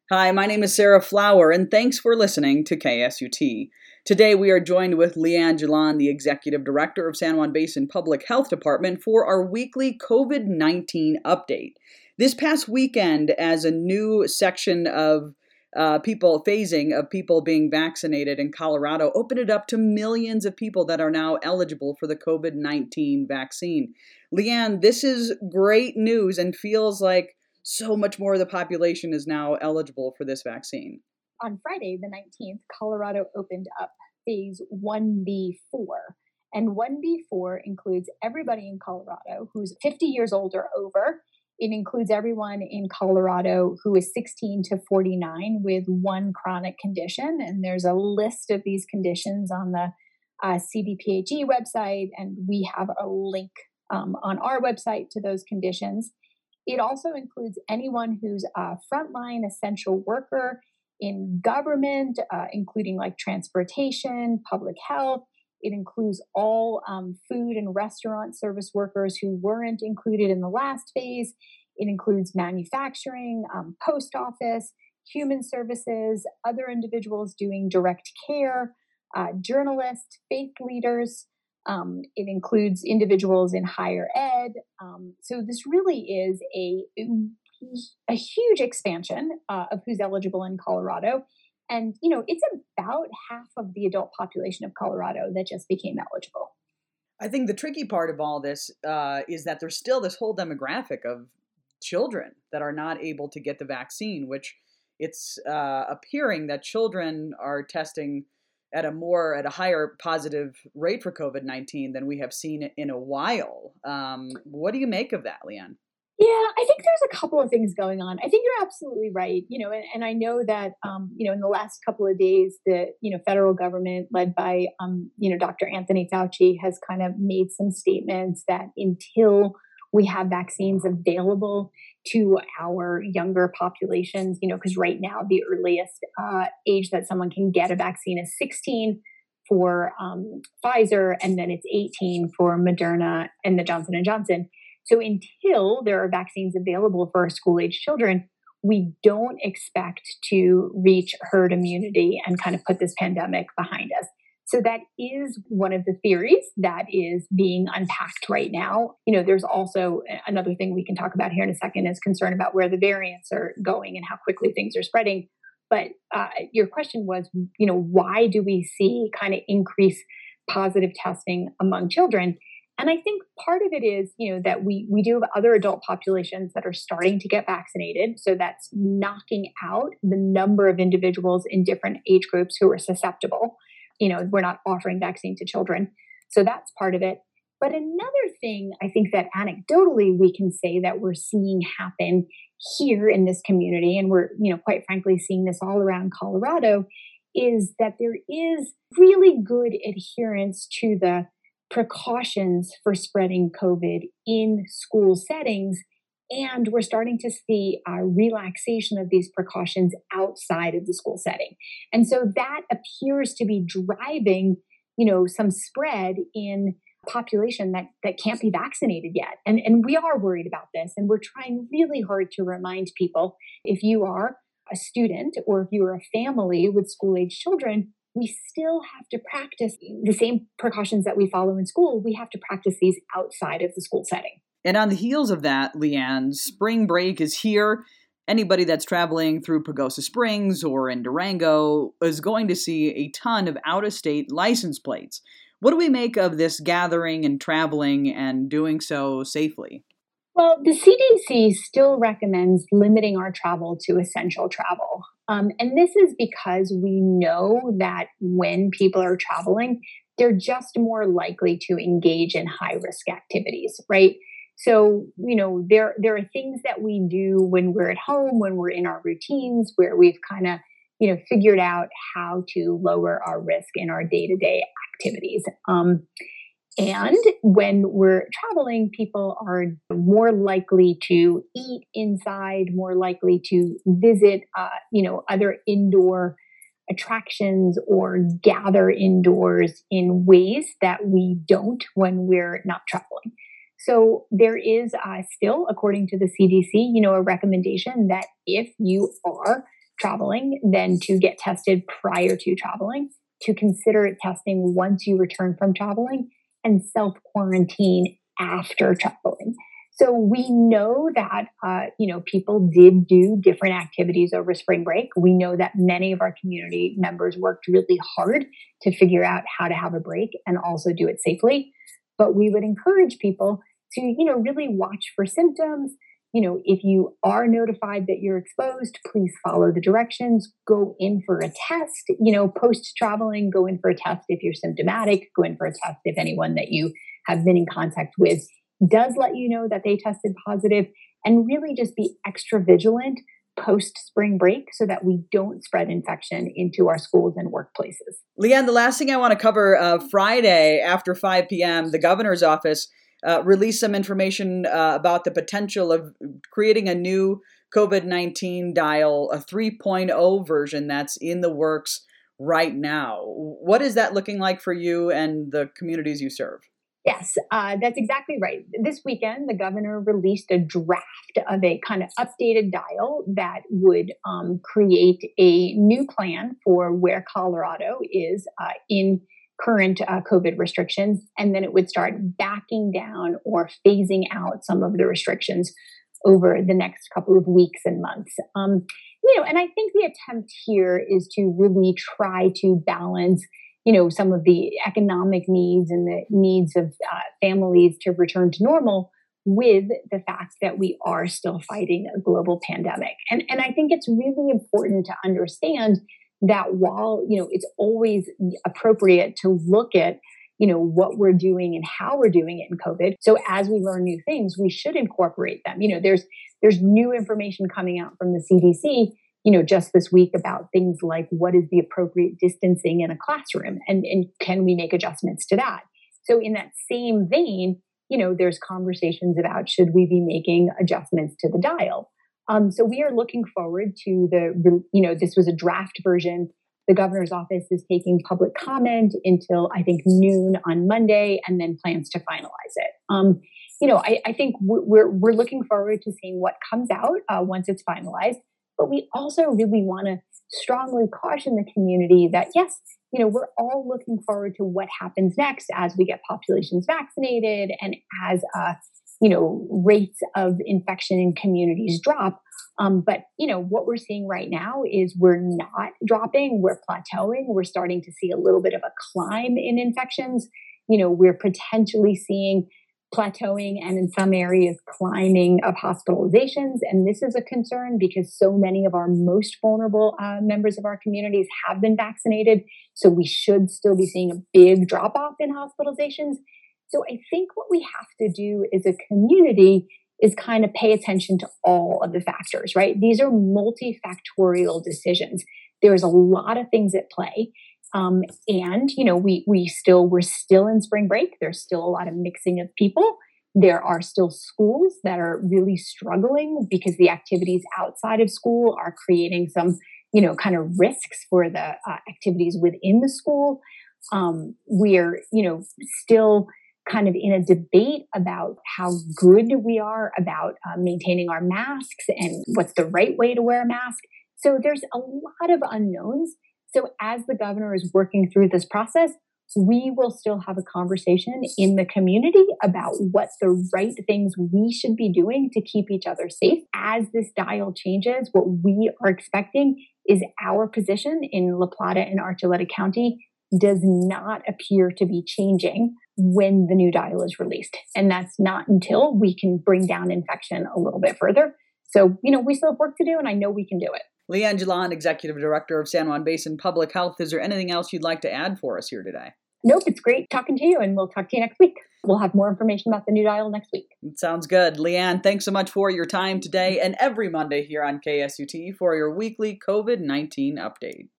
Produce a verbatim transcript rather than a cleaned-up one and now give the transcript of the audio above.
Hi, my name is Sarah Flower, and thanks for listening to K S U T. Today we are joined with Leanne Gillon, the Executive Director of San Juan Basin Public Health Department, for our weekly COVID nineteen update. This past weekend, as a new section of uh, people, phasing of people being vaccinated in Colorado, opened it up to millions of people that are now eligible for the COVID nineteen vaccine. Leanne, this is great news and feels like so much more of the population is now eligible for this vaccine. On Friday, the nineteenth, Colorado opened up phase one B four. And one B four includes everybody in Colorado who's fifty years old or over. It includes everyone in Colorado who is sixteen to forty-nine with one chronic condition. And there's a list of these conditions on the uh, C D P H E website, and we have a link um, on our website to those conditions. It also includes anyone who's a frontline essential worker in government, uh, including like transportation, public health. It includes all um, food and restaurant service workers who weren't included in the last phase. It includes manufacturing, um, post office, human services, other individuals doing direct care, uh, journalists, faith leaders. Um, it includes individuals in higher ed. Um, so this really is a, a huge expansion uh, of who's eligible in Colorado. And, you know, it's about half of the adult population of Colorado that just became eligible. I think the tricky part of all this uh, is that there's still this whole demographic of children that are not able to get the vaccine, which it's uh, appearing that children are testing at a more, at a higher positive rate for COVID nineteen than we have seen in a while. Um, what do you make of that, Leanne? Yeah, I think there's a couple of things going on. I think you're absolutely right. You know, and, and I know that, um, you know, in the last couple of days, the, you know, federal government led by, um, you know, Doctor Anthony Fauci has kind of made some statements that until we have vaccines available to our younger populations, you know, because right now the earliest uh, age that someone can get a vaccine is sixteen for um, Pfizer, and then it's eighteen for Moderna and the Johnson and Johnson. So until there are vaccines available for our school-age children, we don't expect to reach herd immunity and kind of put this pandemic behind us. So that is one of the theories that is being unpacked right now. You know, there's also another thing we can talk about here in a second is concern about where the variants are going and how quickly things are spreading. But uh, your question was, you know, why do we see kind of increased positive testing among children? And I think part of it is, you know, that we we do have other adult populations that are starting to get vaccinated. So that's knocking out the number of individuals in different age groups who are susceptible. You know, we're not offering vaccine to children. So that's part of it. But another thing I think that anecdotally we can say that we're seeing happen here in this community, and we're, you know, quite frankly seeing this all around Colorado, is that there is really good adherence to the precautions for spreading COVID in school settings. And we're starting to see a relaxation of these precautions outside of the school setting. And so that appears to be driving, you know, some spread in population that, that can't be vaccinated yet. And, and we are worried about this. And we're trying really hard to remind people, if you are a student or if you are a family with school-age children, we still have to practice the same precautions that we follow in school. We have to practice these outside of the school setting. And on the heels of that, Leanne, spring break is here. Anybody that's traveling through Pagosa Springs or in Durango is going to see a ton of out-of-state license plates. What do we make of this gathering and traveling and doing so safely? Well, the C D C still recommends limiting our travel to essential travel. Um, and this is because we know that when people are traveling, they're just more likely to engage in high-risk activities, right? So, you know, there, there are things that we do when we're at home, when we're in our routines, where we've kind of, you know, figured out how to lower our risk in our day-to-day activities. Um, and when we're traveling, people are more likely to eat inside, more likely to visit, uh, you know, other indoor attractions or gather indoors in ways that we don't when we're not traveling. So there is uh, still, according to the C D C, you know, a recommendation that if you are traveling, then to get tested prior to traveling, to consider testing once you return from traveling, and self-quarantine after traveling. So we know that, uh, you know, people did do different activities over spring break. We know that many of our community members worked really hard to figure out how to have a break and also do it safely. But we would encourage people to, you know, really watch for symptoms. You know, if you are notified that you're exposed, please follow the directions, go in for a test, you know, post traveling, go in for a test if you're symptomatic, go in for a test if anyone that you have been in contact with does let you know that they tested positive, and really just be extra vigilant post spring break so that we don't spread infection into our schools and workplaces. Leanne, the last thing I want to cover, uh, Friday after five p.m., the governor's office uh, released some information uh, about the potential of creating a new COVID nineteen dial, a three point oh version that's in the works right now. What is that looking like for you and the communities you serve? Yes, uh, that's exactly right. This weekend, the governor released a draft of a kind of updated dial that would um, create a new plan for where Colorado is uh, in current uh, COVID restrictions, and then it would start backing down or phasing out some of the restrictions over the next couple of weeks and months. Um, you know, and I think the attempt here is to really try to balance, you know, some of the economic needs and the needs of uh, families to return to normal with the fact that we are still fighting a global pandemic. And, and I think it's really important to understand that while, you know, it's always appropriate to look at, you know, what we're doing and how we're doing it in COVID. So as we learn new things, we should incorporate them. You know, there's there's new information coming out from the C D C, you know, just this week about things like what is the appropriate distancing in a classroom, and, and can we make adjustments to that? So in that same vein, you know, there's conversations about should we be making adjustments to the dial? Um, so we are looking forward to the, you know, this was a draft version. The governor's office is taking public comment until I think noon on Monday, and then plans to finalize it. Um, you know, I, I think we're we're looking forward to seeing what comes out uh, once it's finalized. But we also really want to strongly caution the community that, yes, you know, we're all looking forward to what happens next as we get populations vaccinated and as, uh, you know, rates of infection in communities drop. Um, but, you know, what we're seeing right now is we're not dropping, we're plateauing. We're starting to see a little bit of a climb in infections. You know, we're potentially seeing plateauing and in some areas climbing of hospitalizations. And this is a concern because so many of our most vulnerable uh, members of our communities have been vaccinated. So we should still be seeing a big drop off in hospitalizations. So I think what we have to do as a community is kind of pay attention to all of the factors, right? These are multifactorial decisions. There's a lot of things at play. Um, and, you know, we, we still, we're still in spring break. There's still a lot of mixing of people. There are still schools that are really struggling because the activities outside of school are creating some, you know, kind of risks for the uh, activities within the school. Um, we're, you know, still kind of in a debate about how good we are about uh, maintaining our masks and what's the right way to wear a mask. So there's a lot of unknowns. So as the governor is working through this process, we will still have a conversation in the community about what the right things we should be doing to keep each other safe. As this dial changes, what we are expecting is our position in La Plata and Archuleta County does not appear to be changing when the new dial is released. And that's not until we can bring down infection a little bit further. So, you know, we still have work to do, and I know we can do it. Leanne Jalon, Executive Director of San Juan Basin Public Health. Is there anything else you'd like to add for us here today? Nope, it's great talking to you, and we'll talk to you next week. We'll have more information about the new dial next week. Sounds good. Leanne, thanks so much for your time today and every Monday here on K S U T for your weekly COVID nineteen update.